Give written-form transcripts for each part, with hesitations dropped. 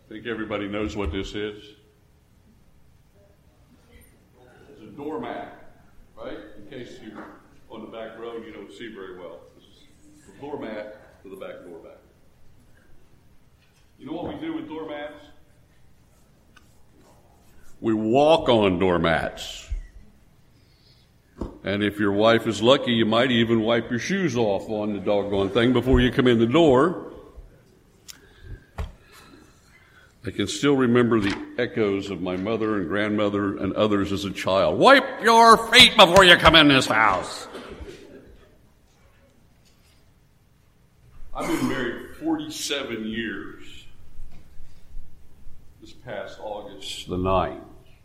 I think everybody knows what this is. It's a doormat, right? In case you're on the back row and you don't see very well. This is the doormat to the back door back. You know what we do with doormats? We walk on doormats. And if your wife is lucky, you might even wipe your shoes off on the doggone thing before you come in the door. I can still remember the echoes of my mother and grandmother and others as a child. Wipe your feet before you come in this house. I've been married 47 years. This past August the 9th.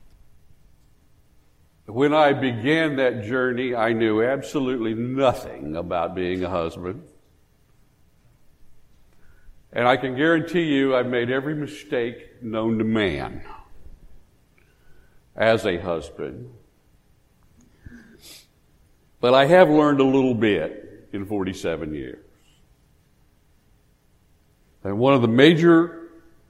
When I began that journey, I knew absolutely nothing about being a husband. And I can guarantee you I've made every mistake known to man as a husband. But I have learned a little bit in 47 years. And one of the major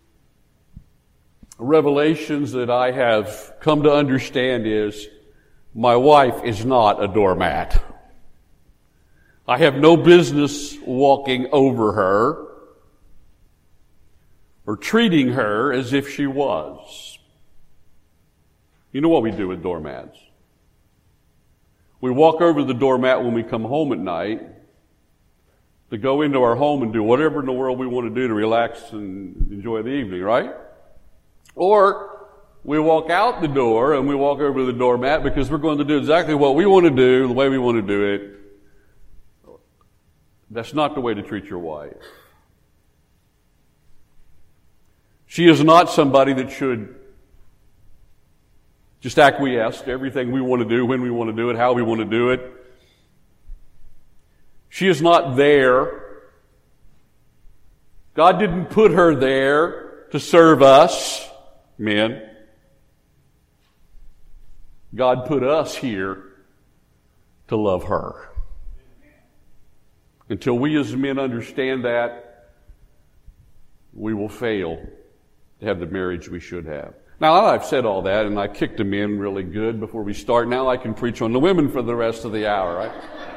revelations that I have come to understand is my wife is not a doormat. I have no business walking over her or treating her as if she was. You know what we do with doormats? We walk over the doormat when we come home at night to go into our home and do whatever in the world we want to do to relax and enjoy the evening, right? Or we walk out the door and we walk over the doormat because we're going to do exactly what we want to do, the way we want to do it. That's not the way to treat your wife. She is not somebody that should just acquiesce to everything we want to do, when we want to do it, how we want to do it. She is not there. God didn't put her there to serve us, men. God put us here to love her. Until we as men understand that, we will fail to have the marriage we should have. Now, I've said all that, and I kicked them in really good before we start. Now I can preach on the women for the rest of the hour, right?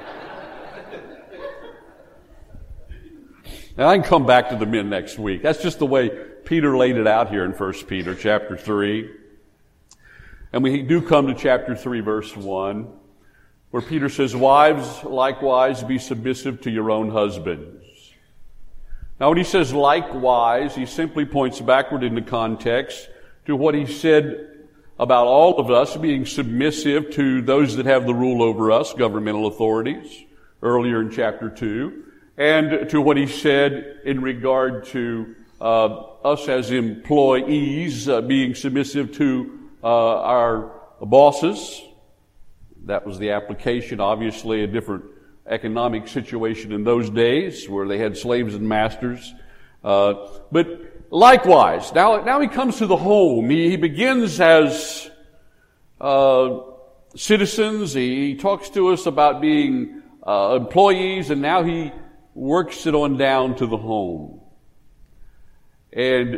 Now, I can come back to the men next week. That's just the way Peter laid it out here in 1 Peter chapter 3. And we do come to chapter 3, verse 1, where Peter says, "Wives, likewise, be submissive to your own husbands." Now, when he says likewise, he simply points backward in the context to what he said about all of us being submissive to those that have the rule over us, governmental authorities, earlier in chapter 2, and to what he said in regard to us as employees being submissive to our bosses. That was the application, obviously, a different economic situation in those days where they had slaves and masters. But likewise, now he comes to the home. He begins as citizens. He talks to us about being employees, and now he works it on down to the home. And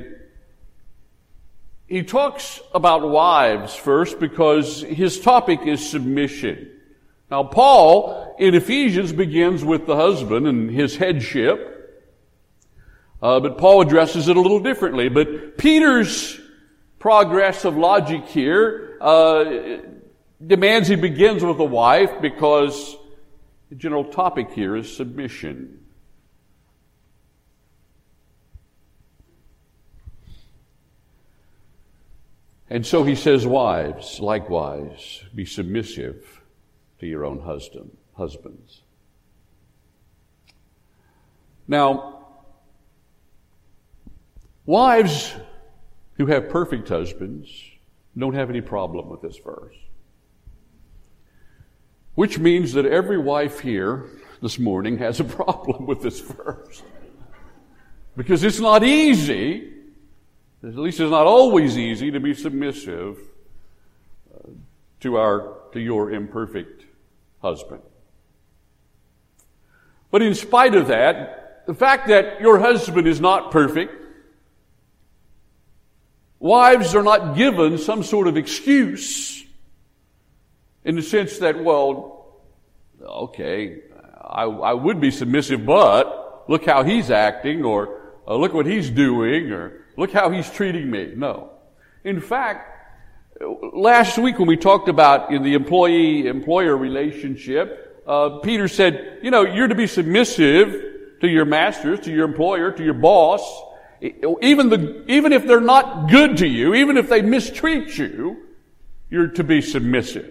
he talks about wives first because his topic is submission. Now, Paul in Ephesians begins with the husband and his headship, but Paul addresses it a little differently. But Peter's progress of logic here demands he begins with the wife because the general topic here is submission. And so he says, "Wives, likewise, be submissive to your own husbands." Now, wives who have perfect husbands don't have any problem with this verse. Which means that every wife here this morning has a problem with this verse. Because it's not easy, at least it's not always easy, to be submissive to your imperfect husband. But in spite of that, the fact that your husband is not perfect wives are not given some sort of excuse in the sense that, well, okay, I would be submissive, but look how he's acting, or look what he's doing, or look how he's treating me. No. In fact, last week when we talked about in the employee-employer relationship, Peter said, you're to be submissive to your masters, to your employer, to your boss, even if they're not good to you, even if they mistreat you, you're to be submissive.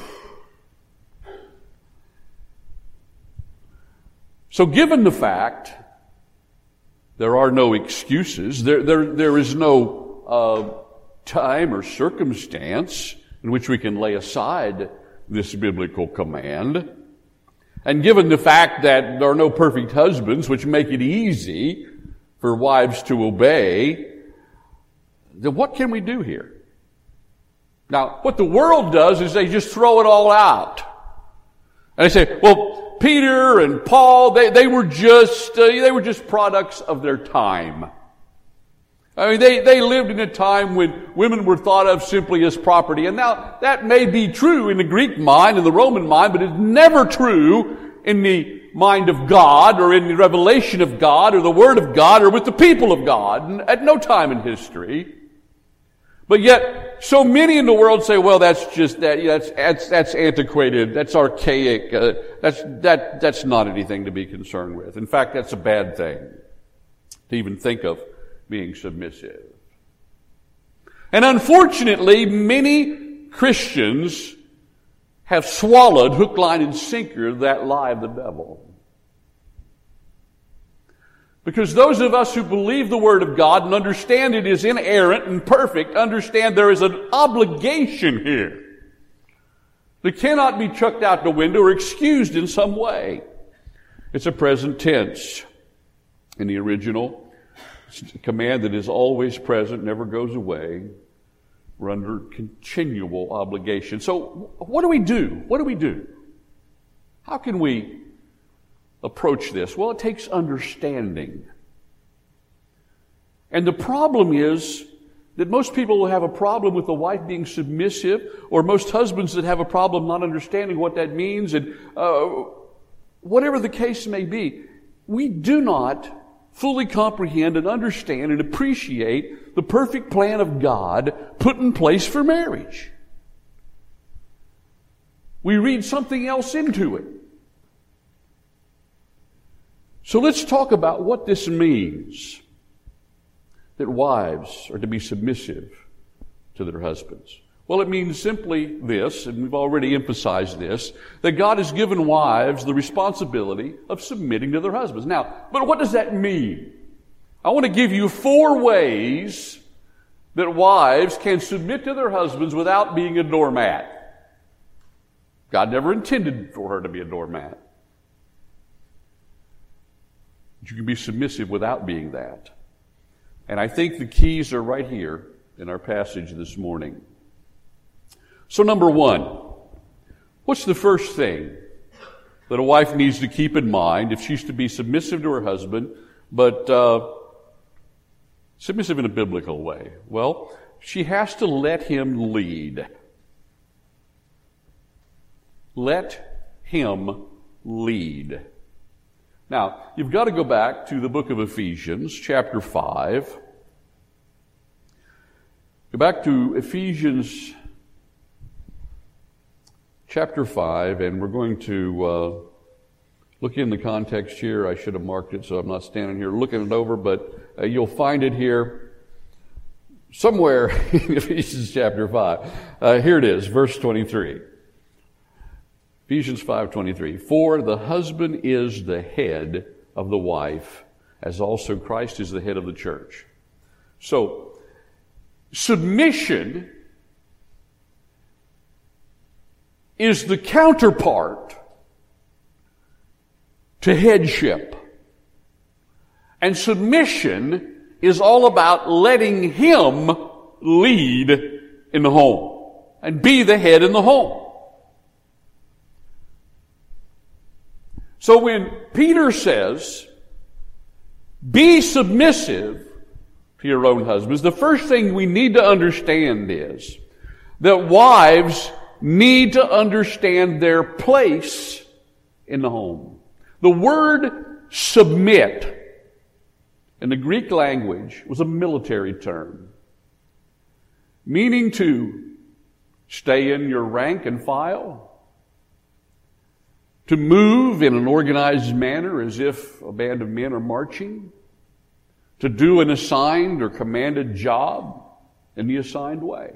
So given the fact there are no excuses, there is no time or circumstance in which we can lay aside this biblical command, and given the fact that there are no perfect husbands which make it easy for wives to obey, then what can we do here? Now, what the world does is they just throw it all out. And they say, well, Peter and Paul, they were just products of their time. I mean, they lived in a time when women were thought of simply as property. And now, that may be true in the Greek mind and the Roman mind, but it's never true in the mind of God, or in the revelation of God, or the Word of God, or with the people of God, at no time in history. But yet, so many in the world say, well, that's antiquated, that's archaic, that's not anything to be concerned with. In fact, that's a bad thing to even think of being submissive. And unfortunately, many Christians have swallowed hook, line, and sinker that lie of the devil. Because those of us who believe the Word of God and understand it is inerrant and perfect, understand there is an obligation here that cannot be chucked out the window or excused in some way. It's a present tense in the original. It's a command that is always present, never goes away. We're under continual obligation. So what do we do? What do we do? How can we approach this? Well, it takes understanding. And the problem is that most people will have a problem with the wife being submissive, or most husbands that have a problem not understanding what that means, and whatever the case may be, we do not fully comprehend and understand and appreciate the perfect plan of God put in place for marriage. We read something else into it. So let's talk about what this means, that wives are to be submissive to their husbands. Well, it means simply this, and we've already emphasized this, that God has given wives the responsibility of submitting to their husbands. Now, but what does that mean? I want to give you 4 ways that wives can submit to their husbands without being a doormat. God never intended for her to be a doormat. You can be submissive without being that. And I think the keys are right here in our passage this morning. So number 1, what's the first thing that a wife needs to keep in mind if she's to be submissive to her husband, but submissive in a biblical way? Well, she has to let him lead. Let him lead. Now, you've got to go back to the book of Ephesians, chapter 5. Go back to Ephesians chapter 5, and we're going to look in the context here. I should have marked it, so I'm not standing here looking it over, but you'll find it here somewhere in Ephesians chapter 5. Here it is, verse 23. Ephesians 5:23. For the husband is the head of the wife, as also Christ is the head of the church. So, submission is the counterpart to headship. And submission is all about letting him lead in the home and be the head in the home. So when Peter says, be submissive to your own husbands. The first thing we need to understand is that wives need to understand their place in the home. The word submit in the Greek language was a military term, meaning to stay in your rank and file, to move in an organized manner as if a band of men are marching, to do an assigned or commanded job in the assigned way.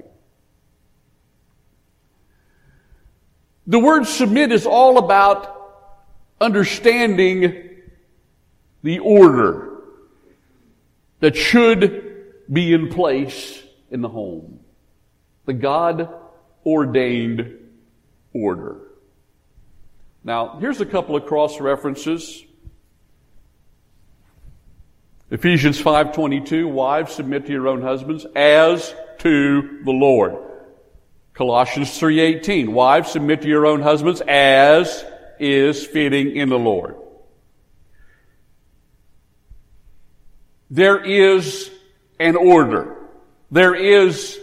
The word submit is all about understanding the order that should be in place in the home. The God-ordained order. Now, here's a couple of cross-references. Ephesians 5:22, wives, submit to your own husbands as to the Lord. Colossians 3:18, wives, submit to your own husbands as is fitting in the Lord. There is an order. There is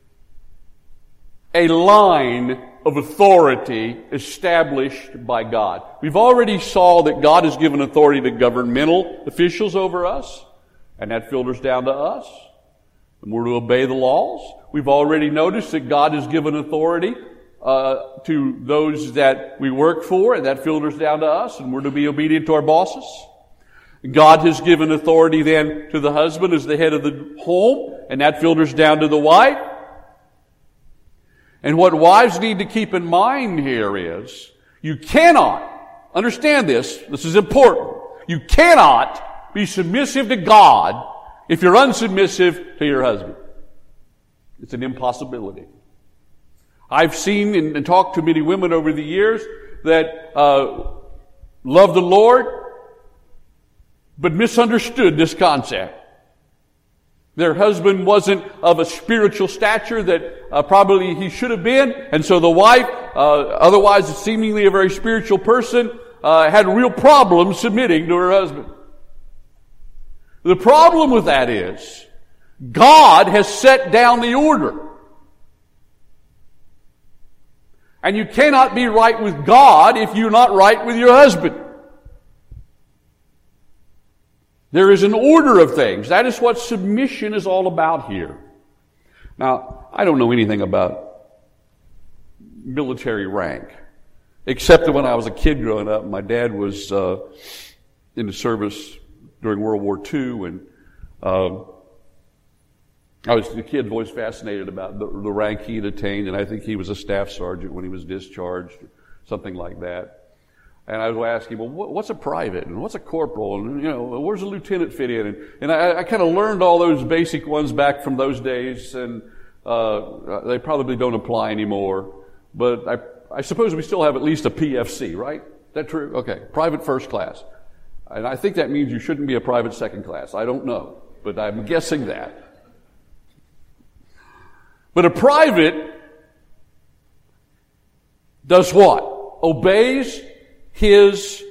a line of authority established by God. We've already saw that God has given authority to governmental officials over us, and that filters down to us. And we're to obey the laws. We've already noticed that God has given authority to those that we work for, and that filters down to us, and we're to be obedient to our bosses. God has given authority then to the husband as the head of the home, and that filters down to the wife. And what wives need to keep in mind here is, you cannot, understand this is important, you cannot be submissive to God if you're unsubmissive to your husband. It's an impossibility. I've seen and talked to many women over the years that love the Lord, but misunderstood this concept. Their husband wasn't of a spiritual stature that probably he should have been, and so the wife, otherwise seemingly a very spiritual person, had real problems submitting to her husband. The problem with that is, God has set down the order. And you cannot be right with God if you're not right with your husband. There is an order of things. That is what submission is all about here. Now, I don't know anything about military rank, except that when I was a kid growing up, my dad was in the service during World War II, and the kid always fascinated about the rank he'd attained, and I think he was a staff sergeant when he was discharged, something like that. And I would ask him, well, what's a private? And what's a corporal? And, where's a lieutenant fit in? And I kind of learned all those basic ones back from those days, and they probably don't apply anymore. But I suppose we still have at least a PFC, right? Is that true? Okay. Private first class. And I think that means you shouldn't be a private second class. I don't know, but I'm guessing that. But a private does what? Obeys his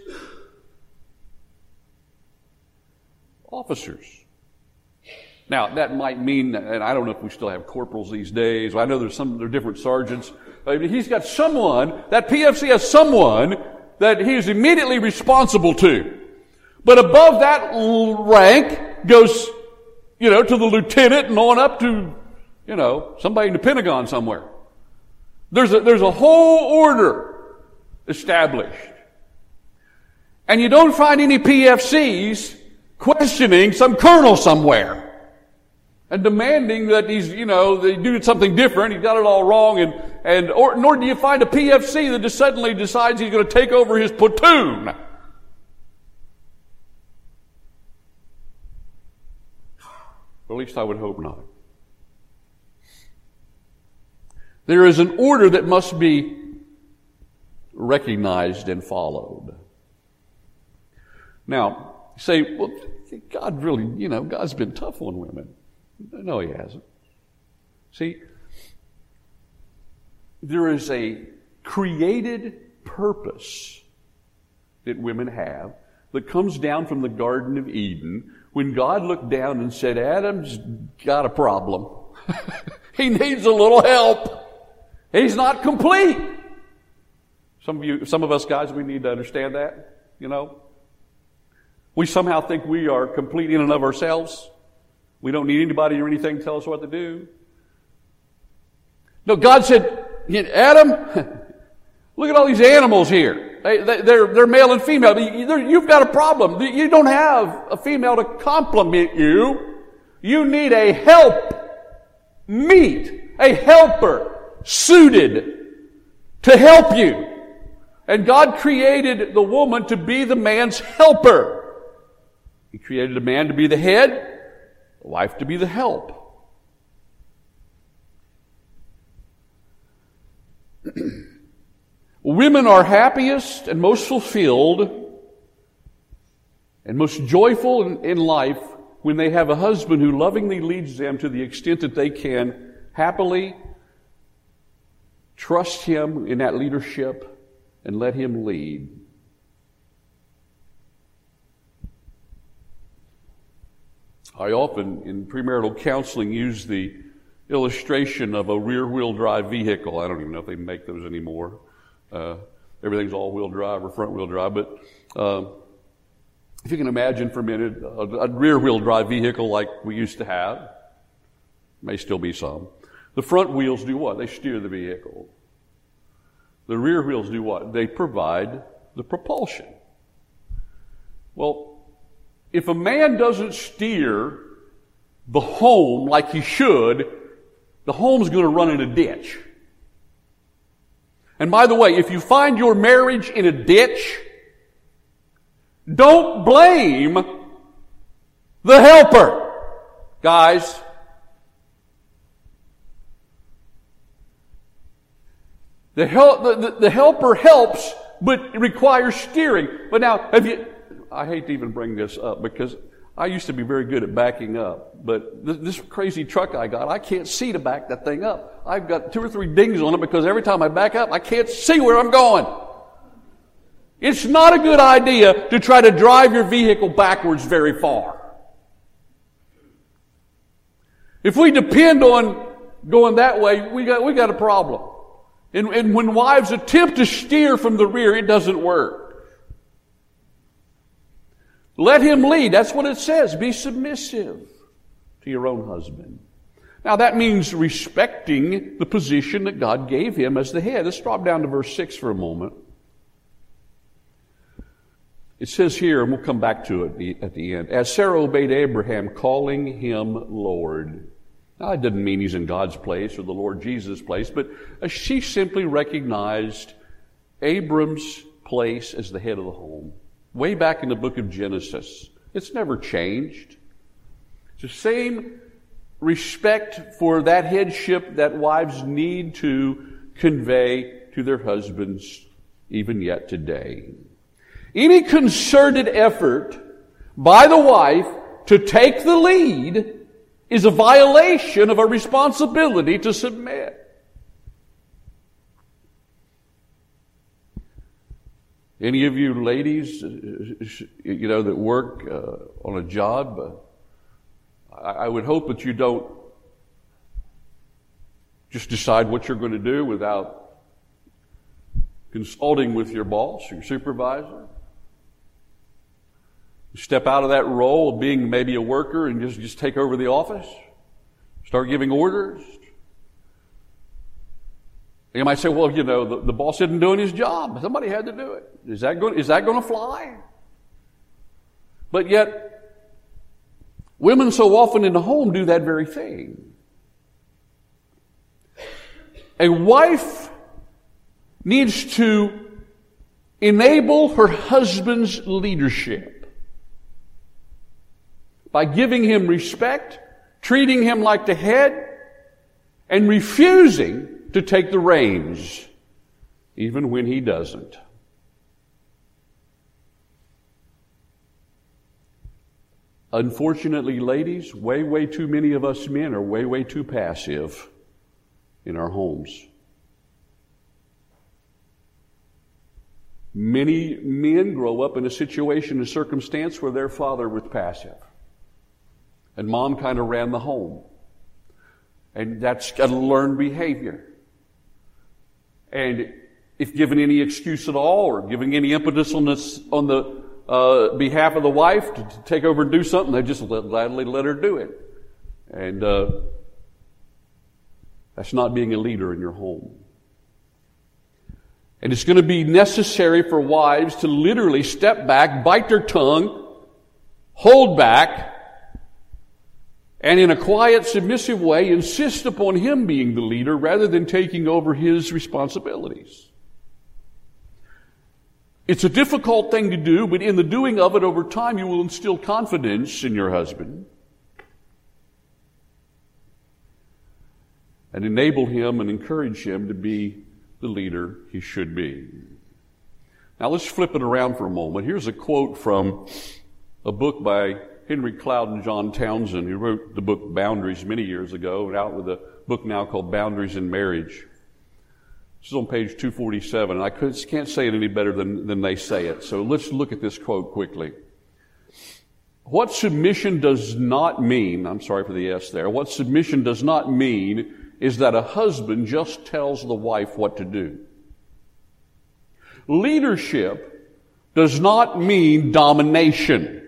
officers. Now, that might mean, and I don't know if we still have corporals these days. I know there are different sergeants. He's got someone, that PFC has someone that he is immediately responsible to. But above that rank goes, to the lieutenant and on up to, somebody in the Pentagon somewhere. There's a whole order established. And you don't find any PFCs questioning some colonel somewhere and demanding that they do something different. He got it all wrong, nor do you find a PFC that just suddenly decides he's going to take over his platoon. Or at least I would hope not. There is an order that must be recognized and followed. Now, you say, well, God really, God's been tough on women. No, He hasn't. See, there is a created purpose that women have that comes down from the Garden of Eden when God looked down and said, Adam's got a problem. He needs a little help. He's not complete. Some of us guys, we need to understand that, you know. We somehow think we are complete in and of ourselves. We don't need anybody or anything to tell us what to do. No, God said, Adam, look at all these animals here. They're male and female. You've got a problem. You don't have a female to complement you. You need a a helper suited to help you. And God created the woman to be the man's helper. He created a man to be the head, a wife to be the help. Women are happiest and most fulfilled and most joyful in life when they have a husband who lovingly leads them to the extent that they can happily trust him in that leadership and let him lead. I often, in premarital counseling, use the illustration of a rear-wheel drive vehicle. I don't even know if they make those anymore. Everything's all-wheel drive or front-wheel drive. But if you can imagine for a minute, a rear-wheel drive vehicle like we used to have, may still be some. The front wheels do what? They steer the vehicle. The rear wheels do what? They provide the propulsion. Well, if a man doesn't steer the home like he should, the home's going to run in a ditch. And by the way, if you find your marriage in a ditch, don't blame the helper, guys. The helper helps, but it requires steering. But now, I hate to even bring this up because I used to be very good at backing up. But this crazy truck I got, I can't see to back that thing up. I've got 2 or 3 dings on it because every time I back up, I can't see where I'm going. It's not a good idea to try to drive your vehicle backwards very far. If we depend on going that way, we got a problem. And when wives attempt to steer from the rear, it doesn't work. Let him lead. That's what it says. Be submissive to your own husband. Now that means respecting the position that God gave him as the head. Let's drop down to verse 6 for a moment. It says here, and we'll come back to it at the end, as Sarah obeyed Abraham, calling him Lord. Now, it doesn't mean he's in God's place or the Lord Jesus' place, but she simply recognized Abram's place as the head of the home. Way back in the book of Genesis. It's never changed. It's the same respect for that headship that wives need to convey to their husbands even yet today. Any concerted effort by the wife to take the lead is a violation of a responsibility to submit. Any of you ladies, that work on a job, I would hope that you don't just decide what you're going to do without consulting with your boss, your supervisor. Step out of that role of being maybe a worker and just take over the office. Start giving orders. You might say, well, the boss isn't doing his job. Somebody had to do it. Is that going to fly? But yet, women so often in the home do that very thing. A wife needs to enable her husband's leadership by giving him respect, treating him like the head, and refusing to take the reins, even when he doesn't. Unfortunately, ladies, way too many of us men are way too passive in our homes. Many men grow up in a situation, a circumstance where their father was passive. And mom kind of ran the home. And that's a learned behavior. And if given any excuse at all, or giving any impetus on the behalf of the wife to take over and do something, they just gladly let her do it. And that's not being a leader in your home. And it's going to be necessary for wives to literally step back, bite their tongue, hold back, and in a quiet, submissive way, insist upon him being the leader rather than taking over his responsibilities. It's a difficult thing to do, but in the doing of it over time, you will instill confidence in your husband and enable him and encourage him to be the leader he should be. Now let's flip it around for a moment. Here's a quote from a book by Henry Cloud and John Townsend, who wrote the book Boundaries many years ago, and out with a book now called Boundaries in Marriage. This is on page 247, and I can't say it any better than they say it. So let's look at this quote quickly. What submission does not mean, I'm sorry for the S there, what submission does not mean is that a husband just tells the wife what to do. Leadership does not mean domination.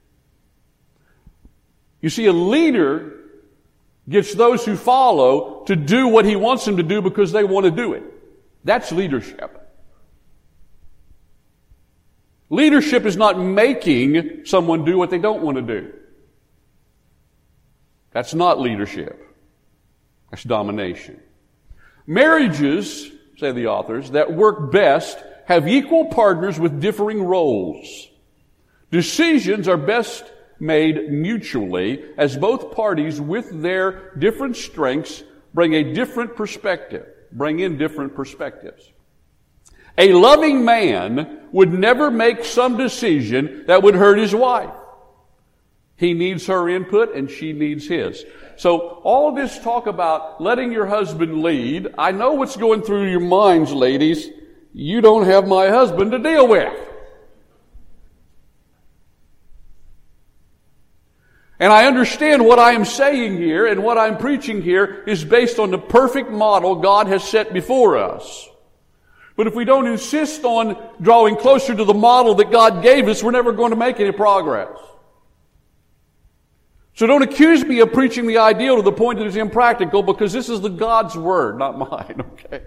You see, a leader gets those who follow to do what he wants them to do because they want to do it. That's leadership. Leadership is not making someone do what they don't want to do. That's not leadership. That's domination. Marriages, say the authors, that work best have equal partners with differing roles. Decisions are best made mutually as both parties with their different strengths bring in different perspectives. A loving man would never make some decision that would hurt his wife. He needs her input and she needs his. So all this talk about letting your husband lead, I know what's going through your minds, ladies. You don't have my husband to deal with. And I understand what I am saying here and what I'm preaching here is based on the perfect model God has set before us. But if we don't insist on drawing closer to the model that God gave us, we're never going to make any progress. So don't accuse me of preaching the ideal to the point that it's impractical, because this is the God's word, not mine, okay?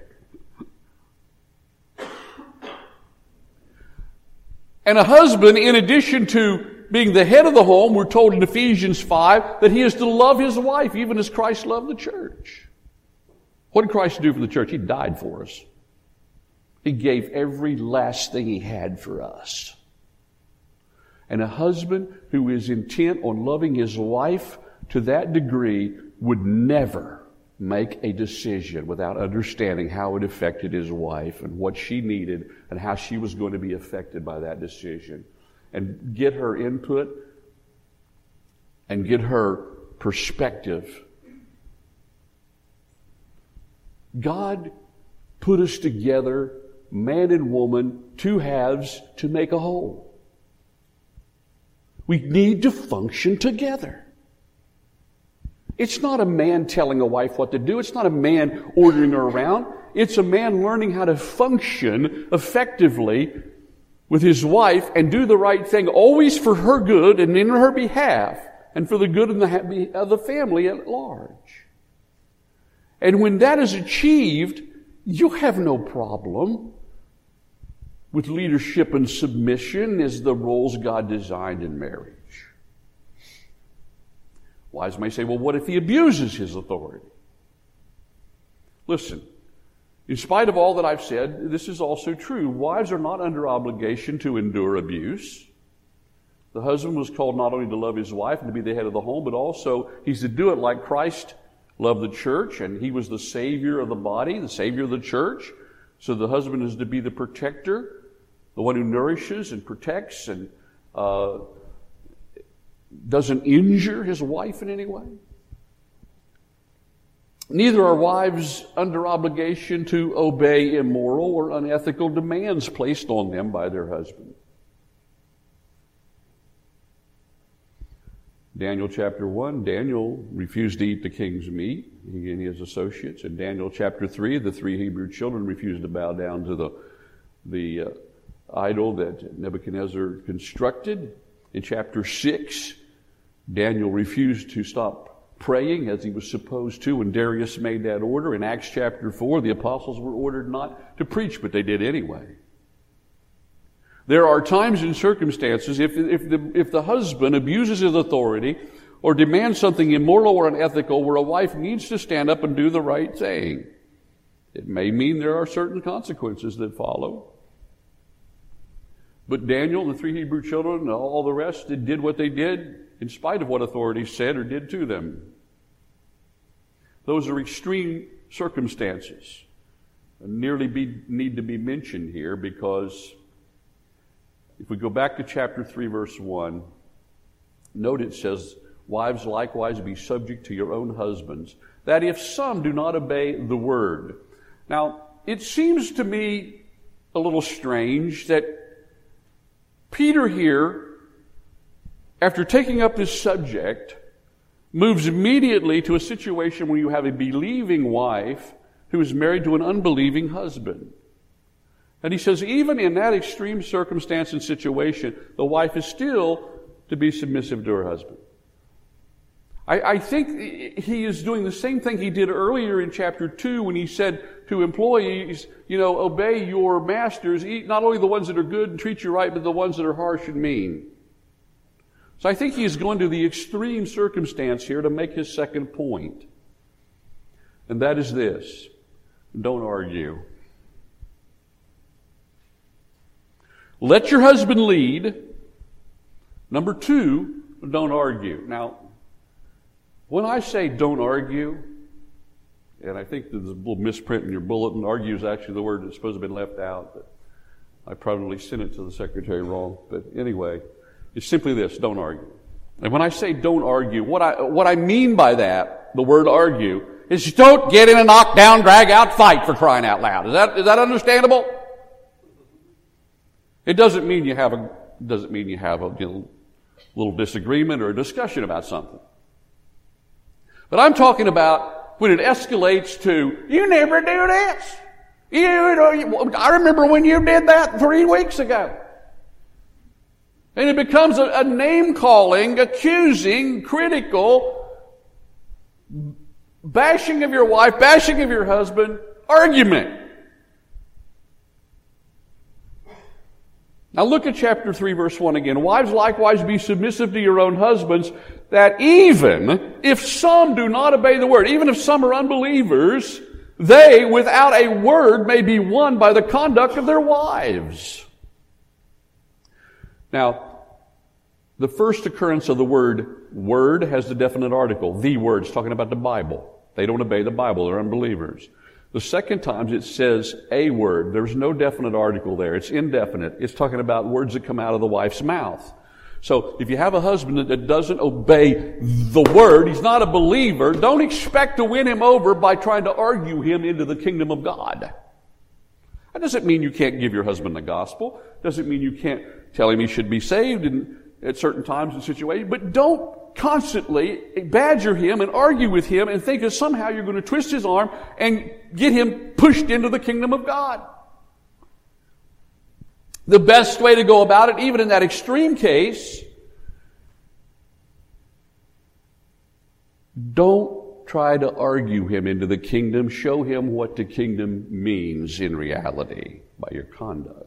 And a husband, in addition to being the head of the home, we're told in Ephesians 5 that he is to love his wife even as Christ loved the church. What did Christ do for the church? He died for us. He gave every last thing he had for us. And a husband who is intent on loving his wife to that degree would never make a decision without understanding how it affected his wife and what she needed and how she was going to be affected by that decision. And get her input and get her perspective. God put us together, man and woman, two halves to make a whole. We need to function together. It's not a man telling a wife what to do. It's not a man ordering her around. It's a man learning how to function effectively with his wife and do the right thing, always for her good and in her behalf, and for the good of the family at large. And when that is achieved, you have no problem with leadership and submission as the roles God designed in marriage. Wives may say, well, what if he abuses his authority? Listen, in spite of all that I've said, this is also true. Wives are not under obligation to endure abuse. The husband was called not only to love his wife and to be the head of the home, but also he's to do it like Christ loved the church, and he was the Savior of the body, the Savior of the church. So the husband is to be the protector, the one who nourishes and protects and doesn't injure his wife in any way. Neither are wives under obligation to obey immoral or unethical demands placed on them by their husband. Daniel chapter 1, Daniel refused to eat the king's meat, he and his associates. In Daniel chapter 3, the 3 Hebrew children refused to bow down to the idol that Nebuchadnezzar constructed. In chapter 6, Daniel refused to stop praying as he was supposed to when Darius made that order. In Acts chapter 4, the apostles were ordered not to preach, but they did anyway. There are times and circumstances, if the husband abuses his authority or demands something immoral or unethical, where a wife needs to stand up and do the right thing. It may mean there are certain consequences that follow. But Daniel, the 3 Hebrew children, and all the rest, they did what they did in spite of what authorities said or did to them. Those are extreme circumstances and need to be mentioned here, because if we go back to chapter 3, verse 1, note it says, "Wives, likewise be subject to your own husbands, that if some do not obey the word." Now, it seems to me a little strange that Peter here, after taking up this subject, moves immediately to a situation where you have a believing wife who is married to an unbelieving husband. And he says, even in that extreme circumstance and situation, the wife is still to be submissive to her husband. I think he is doing the same thing he did earlier in chapter 2 when he said to employees, obey your masters, not only the ones that are good and treat you right, but the ones that are harsh and mean. So I think he's going to the extreme circumstance here to make his second point. And that is this: don't argue. Let your husband lead. Number 2, don't argue. Now, when I say don't argue, and I think there's a little misprint in your bulletin, argue is actually the word that's supposed to have been left out, but I probably sent it to the secretary wrong. But anyway, it's simply this: don't argue. And when I say don't argue, what I mean by that, the word argue, is don't get in a knockdown, drag out fight, for crying out loud. Is that understandable? It doesn't mean you have a little disagreement or a discussion about something. But I'm talking about when it escalates to, you never do this. I remember when you did that 3 weeks ago. And it becomes a name-calling, accusing, critical, bashing of your wife, bashing of your husband, argument. Now look at chapter 3, verse 1 again. "Wives, likewise be submissive to your own husbands, that even if some do not obey the word," even if some are unbelievers, "they without a word may be won by the conduct of their wives." Now, the first occurrence of the word has the definite article. The word's talking about the Bible. They don't obey the Bible. They're unbelievers. The second time it says a word. There's no definite article there. It's indefinite. It's talking about words that come out of the wife's mouth. So if you have a husband that doesn't obey the word, he's not a believer, don't expect to win him over by trying to argue him into the kingdom of God. That doesn't mean you can't give your husband the gospel. Doesn't mean you can't tell him he should be saved at certain times and situations. But don't constantly badger him and argue with him and think that somehow you're going to twist his arm and get him pushed into the kingdom of God. The best way to go about it, even in that extreme case, don't try to argue him into the kingdom. Show him what the kingdom means in reality by your conduct.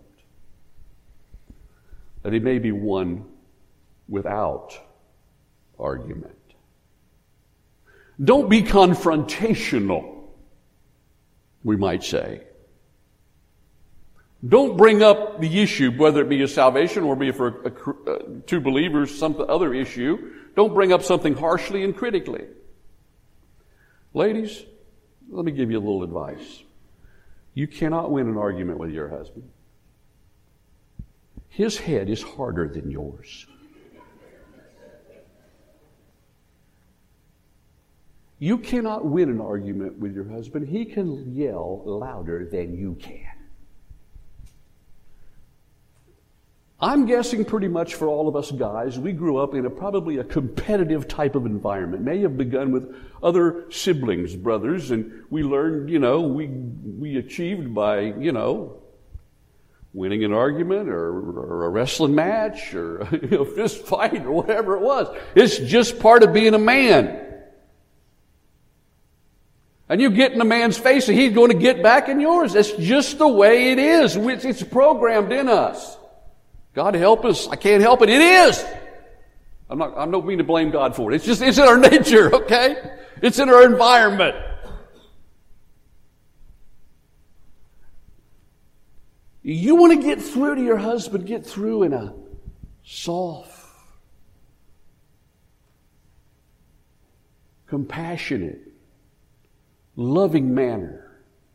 That he may be won without argument. Don't be confrontational, we might say. Don't bring up the issue, whether it be a salvation or be for two believers, some other issue. Don't bring up something harshly and critically. Ladies, let me give you a little advice. You cannot win an argument with your husband. His head is harder than yours. You cannot win an argument with your husband. He can yell louder than you can. I'm guessing pretty much for all of us guys, we grew up in probably a competitive type of environment. May have begun with other siblings, brothers, and we learned, we achieved by, winning an argument or a wrestling match or a fist fight or whatever it was. It's just part of being a man. And you get in a man's face and he's going to get back in yours. That's just the way it is. It's programmed in us. God help us. I can't help it. It is. I don't mean to blame God for it. It's in our nature, okay? It's in our environment. You want to get through to your husband, get through in a soft, compassionate, loving manner.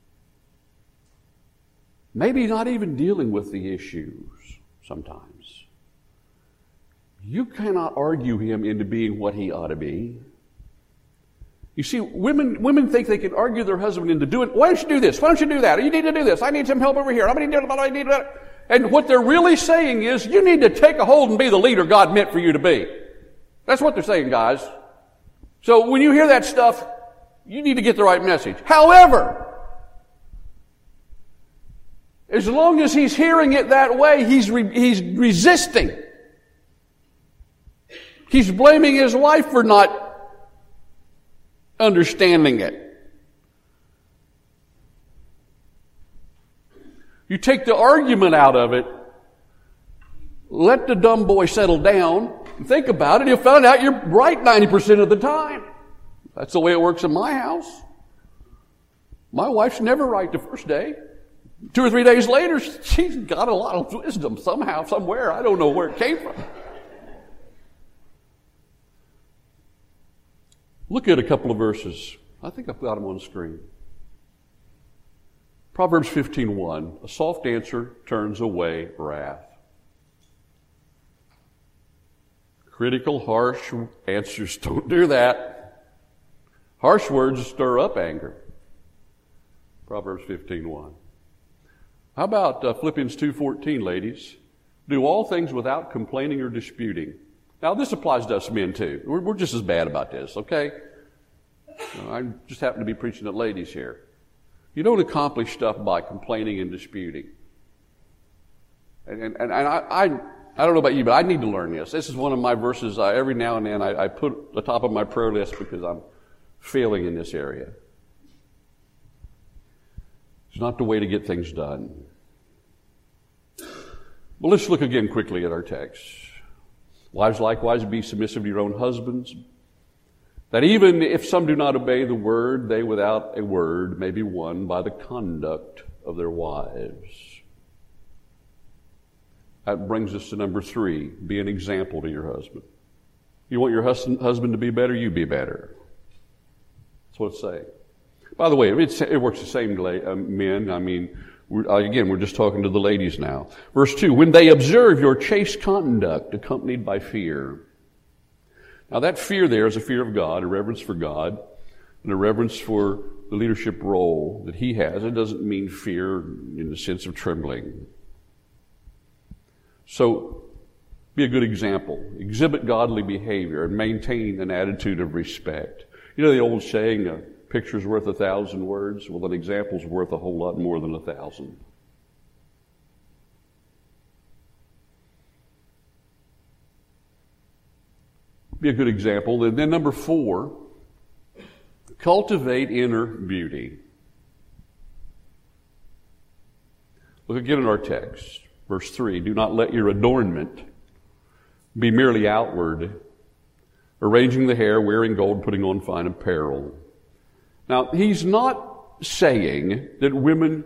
Maybe not even dealing with the issues sometimes. You cannot argue him into being what he ought to be. You see, women think they can argue their husband into doing, why don't you do this? Why don't you do that? You need to do this. I need some help over here. I need that. And what they're really saying is, you need to take a hold and be the leader God meant for you to be. That's what they're saying, guys. So when you hear that stuff, you need to get the right message. However, as long as he's hearing it that way, he's resisting. He's blaming his wife for not understanding it. You take the argument out of it, let the dumb boy settle down, and think about it, you'll find out you're right 90% of the time. That's the way it works in my house. My wife's never right the first day. 2 or 3 days later, she's got a lot of wisdom somehow, somewhere. I don't know where it came from. Look at a couple of verses. I think I've got them on the screen. Proverbs 15:1. A soft answer turns away wrath. Critical, harsh answers don't do that. Harsh words stir up anger. Proverbs 15:1. How about Philippians 2:14, ladies? Do all things without complaining or disputing. Now, this applies to us men, too. We're just as bad about this, okay? I just happen to be preaching at ladies here. You don't accomplish stuff by complaining and disputing. And I don't know about you, but I need to learn this. This is one of my verses every now and then I put at the top of my prayer list because I'm failing in this area. It's not the way to get things done. Well, let's look again quickly at our text. Wives, likewise, be submissive to your own husbands, that even if some do not obey the word, they without a word may be won by the conduct of their wives. That brings us to number 3. Be an example to your husband. You want your husband to be better, you be better. That's what it's saying. By the way, it works the same, men. I mean, we're just talking to the ladies now. Verse 2, when they observe your chaste conduct accompanied by fear. Now that fear there is a fear of God, a reverence for God, and a reverence for the leadership role that he has. It doesn't mean fear in the sense of trembling. So, be a good example. Exhibit godly behavior and maintain an attitude of respect. You know the old saying, a picture's worth 1,000 words? Well, an example's worth a whole lot more than 1,000. Be a good example. And then number 4, cultivate inner beauty. Look again at our text. Verse 3, do not let your adornment be merely outward, arranging the hair, wearing gold, putting on fine apparel. Now, he's not saying that women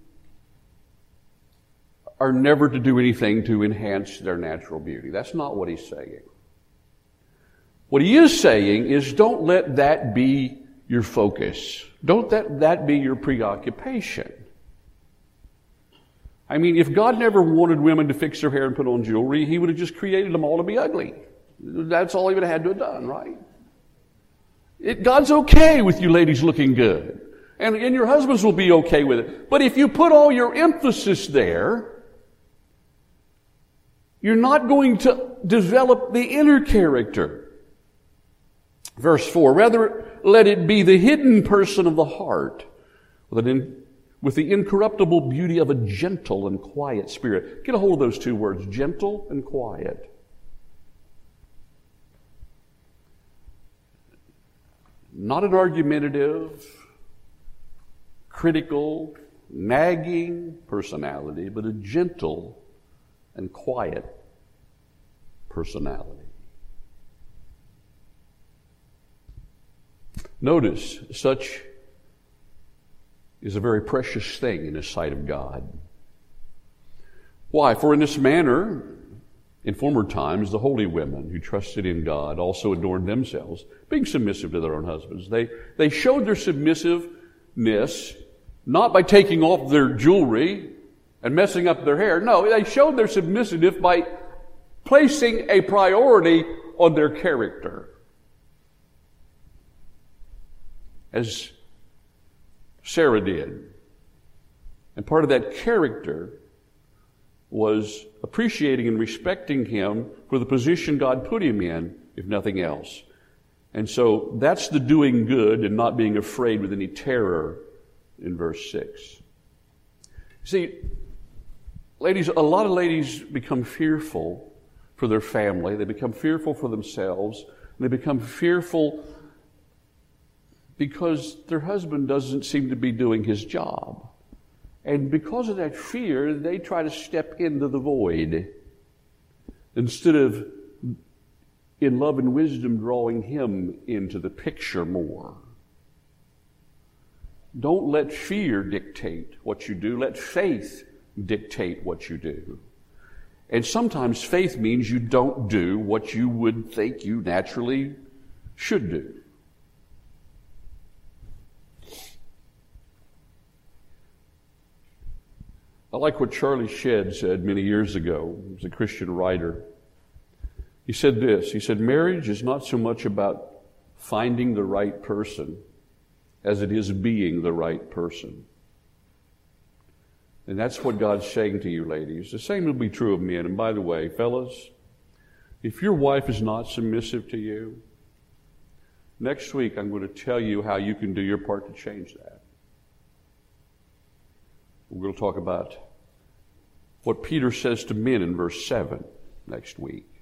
are never to do anything to enhance their natural beauty. That's not what he's saying. What he is saying is don't let that be your focus. Don't let that be your preoccupation. I mean, if God never wanted women to fix their hair and put on jewelry, he would have just created them all to be ugly. That's all he would have had to have done, right? God's okay with you ladies looking good. And your husbands will be okay with it. But if you put all your emphasis there, you're not going to develop the inner character. Verse 4, rather let it be the hidden person of the heart with the incorruptible beauty of a gentle and quiet spirit. Get a hold of those two words, gentle and quiet. Not an argumentative, critical, nagging personality, but a gentle and quiet personality. Notice, such is a very precious thing in the sight of God. Why? For in this manner, in former times, the holy women who trusted in God also adorned themselves, being submissive to their own husbands. They showed their submissiveness not by taking off their jewelry and messing up their hair. No, they showed their submissiveness by placing a priority on their character. As Sarah did. And part of that character was appreciating and respecting him for the position God put him in, if nothing else. And so that's the doing good and not being afraid with any terror in verse 6. See, ladies, a lot of ladies become fearful for their family. They become fearful for themselves. They become fearful because their husband doesn't seem to be doing his job. And because of that fear, they try to step into the void instead of, in love and wisdom, drawing him into the picture more. Don't let fear dictate what you do. Let faith dictate what you do. And sometimes faith means you don't do what you would think you naturally should do. I like what Charlie Shedd said many years ago. He was a Christian writer. He said this. He said, marriage is not so much about finding the right person as it is being the right person. And that's what God's saying to you, ladies. The same will be true of men. And by the way, fellas, if your wife is not submissive to you, next week I'm going to tell you how you can do your part to change that. We're going to talk about what Peter says to men in verse 7 next week.